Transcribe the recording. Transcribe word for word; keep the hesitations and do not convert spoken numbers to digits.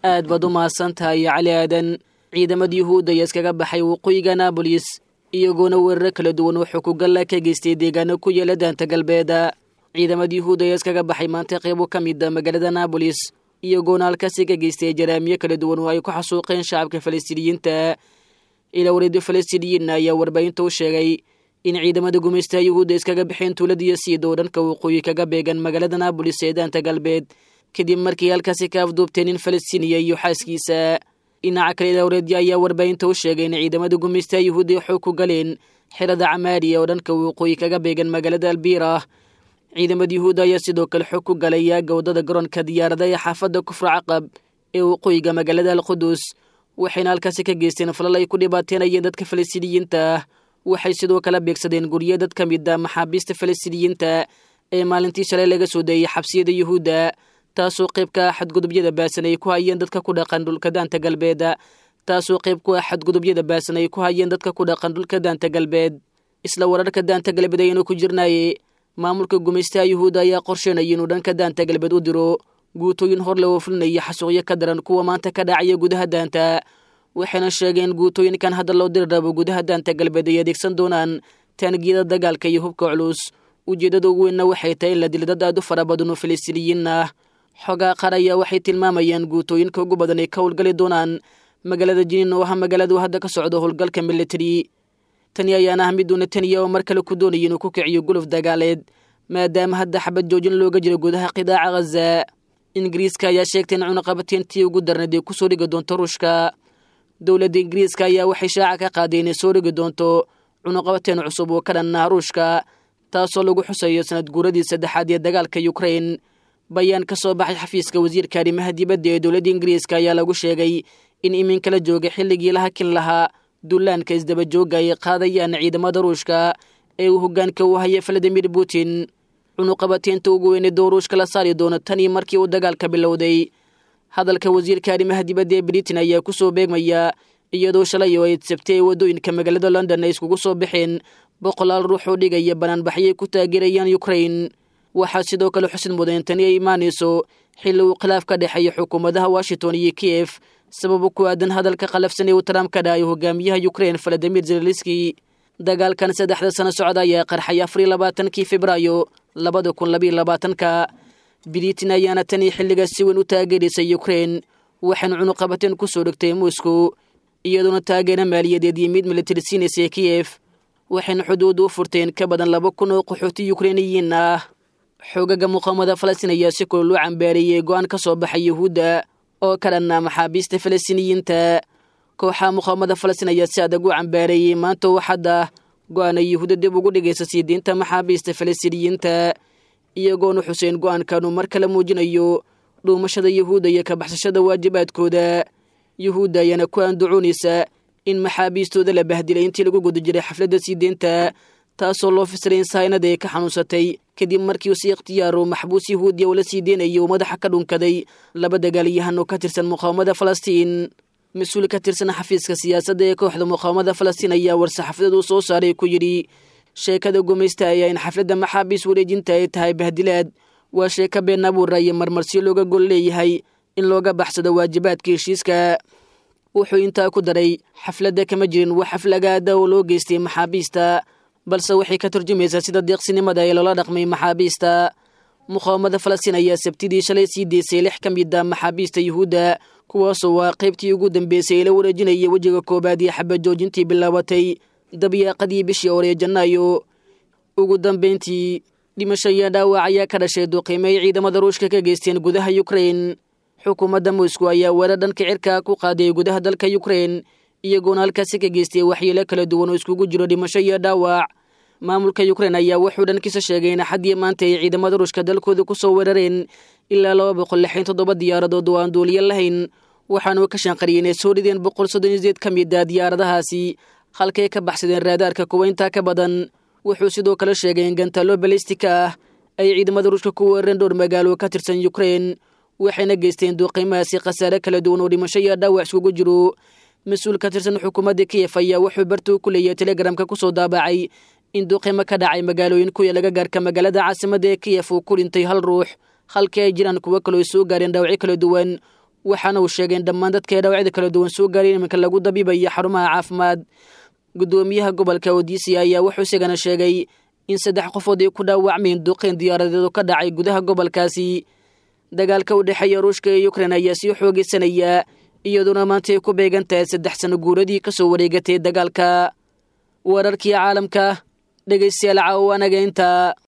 aad baad u mahadsantahay cali aadan ciidamada yuhuudda ayaa iskaga baxay waqooyiga Naabolis iyagoona weerar kala duwan oo xukuugalla ka geystay deegaano ku yaala daanta galbeeda ciidamada yuhuudda ayaa iskaga baxay maanta qaybo ka mid ah magaalada Naabolis iyagoona halkaasi ka geystay jaraamiyo kala duwan oo ay ku xasuuqeen shacabka Falastiiniyiinta ila wareed Falastiiniyiin ayaa warbaahinta u sheegay in ciidamada gumeystaha yuhuudda iskaga baxeen tuulada Siido dhanka waqooyi kaga beegan magaalada Naabolis ee daanta galbeed kadib markii halkaasi ka afduubteen in Falastiiniya iyo xaaskiisa dhinaca kale ila wareed ayaa warbaahinta u sheegay in ciidamada gumeystaha yuhuudda xog ku galeen xirada Camaariya oo dhanka waqooyi kaga beegan magaalada Albiira ciidamada yuhuudda ayaa sidoo kale xog ku galay wadada garoonka diyaaradaha ee xaafadda Kufra Caqab ee waqooyiga magaalada Al-Qudus waxayna halkaasi ka geysteen falal ay ku dhibaateynayeen dadka Falastiiniyiinta waxay sidoo kale beegsadeen guryo dad ka mid ah maxaabiista Falastiiniyiinta ee maalintii shalay laga soo deeyay xabsiyada yuhuudda taasoo qayb ka ah xadgudubyada baasan ay ku hayeen dadka ku dhaqan dhulka daanta galbeed taasoo qayb ku ah xadgudubyada baasan ay ku hayeen dadka ku dhaqan dhulka daanta galbeed isla wararka daanta galbeed aynu ku jirnay maamulka gumeystaha yuhuudda ayaa qorsheynaya inuu dhanka daanta galbeed u diro guutooyin hor loo fulinaya xasuuqyo ka daran kuwa maanta ka dhacaya gudaha daanta waxayna sheegeen guutooyinkan hadda loo diri rabo gudaha daanta galbeed ay adeegsan doonaan taangiyada dagaalka iyo hubka culus ujeedada ugu weynna waxay tahay in la dilo dad aad u fara badan oo Falastiiniyiin ah xogaa qaar ayaa waxay tilmaamayaan guutooyinka ugu badan ay ka howlgali doonaan magaalada Jiniin oo ah magaaladu hadda ka socdo howlgalka military tani ayaana ah mid uu Netanyahu mar kale ku doonayay inuu ku kiciyo guluf dagaaleed maadaama hadda xabad joojin looga jiro gudaha qidaaca Gaza Ingiriiska ayaa sheegtay in cunaqabateyntii ugu darneed ay ku soo dhigi doonto Ruushka dowladda Ingiriiska ayaa waxay shaaca ka qaaday inay soo dhigi doonto cunaqabateyn cusub oo ka dhan ah Ruushka taasoo lagu xusayo sanad guuradii saddexaad ee dagaalka Ukraine bayaan ka soo baxay xafiiska wasiirka arrimaha dibadda ee dowladda Ingiriiska ayaa lagu sheegay in iminka la jooga xilligii la hakin lahaa duulaanka isdaba jooga ay qaadayaan ciidamada Ruushka ee uu hoggaanka u hayay Vladimir Putin cunaqabateynta ugu weyn ee Ruushka la saari doono tani markii uu dagaalka bilowday hadalka wasiirka arrimaha dibadda ee Britain ayaa ku soo beegmaya iyadoo shalay oo ay sabtay wadooyinka magaalada London ay iskugu soo baxeen boqolaal ruux oo dhigaya banaanbaxyo ku taageerayaan Ukraine waxaa sidoo kale xusid mudan tani ay imaanayso xilli uu khilaaf ka dhexeeyo xukuumadaha Washington iyo Kiev sabab ku aadan hadalka qalafsan ee Trump ka dhacay hogaamiyaha Ukraine Volodymyr Zelensky dagaalkan saddexda sano socda ayaa qarxay afar iyo labaatankii Febraayo laba kun iyo labaatanka Britain ayaana tani xilligaas si weyn u taageerisay Ukraine waxaana cunaqabateyn ku soo dhigtay Moscow iyadoona taageero maaliyadeed iyo mid military siinaysa Kiev waxayna xuduud u furteen ka badan laba kun oo qaxooti Ukrainiyiin ah xogaga muqaawamada Falastiin ayaa si kulul u cambaarayay go'aan ka soo baxay Yuhuudda oo ka dhan ah maxaabiista Falastiiniyiinta kooxaha muqaawamada Falastiin ayaa si adag u cambaarayay maanta waxada go'aan ay Yuhuudda dib ugu dhigaysa sii deynta maxaabiista Falastiiniyiinta iyagoona xuseen go'aankan mar kale muujinayo dhuumashada Yuhuudda iyo ka baxsashada waajibaadkooda Yuhuudda ayaana ku anducunaysa in maxaabiistooda la bahdilay intii lagu guda jiray xafladda sii deynta taasoo loo fasiray in sahaynada ay ka xanuunsatay kadib markii uu si ikhtiyaaro maxbuus Yuhuudi oo la sii deynayo madaxa ka dhunkaday laba dagaalyahan oo ka tirsan muqaawamada Falastiin mas'uul ka tirsan xafiiska siyaasadda ee kooxda muqaawamada Falastiin ayaa war-saxaafadeed uu soo saaray ku yiri sheekada gumeysta ayaa in xafladda maxaabiis wareejinta ay tahay bahdilaad waa sheeko been abuur iyo marmarsiyo looga gol leeyahay in looga baxsado waajibaadka heshiiska wuxuu intaa ku daray xafladda kama jirin wax xaflagaada oo loo geystay maxaabiista balse waxay ka turjumaysaa sida deeqsinimada ee loola dhaqmay maxaabiista muqaawamada Falastiin ayaa sabtidii shalay sii deysay lix ka mid ah maxaabiista Yuhuudda kuwaasoo waa qaybtii ugu dambeysay ee la wareejinayay wejiga koobaad ee xabad joojintii bilaabatay dabiyaaqadii bishii hore ee Janaayo ugu dambeyntii dhimasho iyo dhaawac ayaa ka dhashay duqeymay ciidamada Ruushka ka geysteen gudaha Ukraine xukuumadda Moscow ayaa weerar dhanka cirka ku qaaday gudaha dalka Ukraine iyagoona halkaasi ka geystay waxyeelo kala duwan oo iskugu jiro dhimasho iyo dhaawac maamulka Ukraine ayaa wuxuu dhankiisa sheegay in xadii maanta ay ciidamada Ruushka dalkooda ku soo weerareen ilaa laba boqol lixdan iyo toddoba diyaaradood oo aan duuliye lahayn waxaana ka shanqariyeen inay soo rideen boqol soddon iyo siddeed ka mid ah diyaaradahaasi halkay ka baxsadeen raadaarka kuwa intaa ka badan wuxuu sidoo kale sheegay in gantaalo ballistika ah ay ciidamada Ruushka ku weerareen dhowr magaalo ka tirsan Ukraine waxayna geysteen duqeymahaasi khasaare kala duwan oo dhimasho iyo dhaawac iskugu jiro mas'uul ka tirsan xukuumadda Kiev ayaa wuxuu bartuu ku leeyahay Telegramka ku soo daabacay in duqeymo ka dhacay magaalooyin ku yaala gaarka magaalada caasimadda ee Kiev uu ku dhintay hal ruux halkii ay jiraan kuwa kale oo soo gaareen dhaawacyo kala duwan waxaana uu sheegay in dhammaan dadka dhaawacyada kala duwan soo gaareen iminka lagu dabiibayo xarumaha caafimaad. gudoomiyaha gobolka Odisha ayaa wuxuu isagana sheegay in saddex qofood ay ku dhaawacmeen duqeyn diyaaradeed oo ka dhacay gudaha gobolkaasi. dagaalka u dhexeeya Ruushka iyo Ukraine ayaa sii xoogeysanaya iyaduna maanta ay ku beegan tahay saddex sano guuradii ka soo wareegatay dagaalka. wararkii caalamka dhegeystayaal caawa anaga inta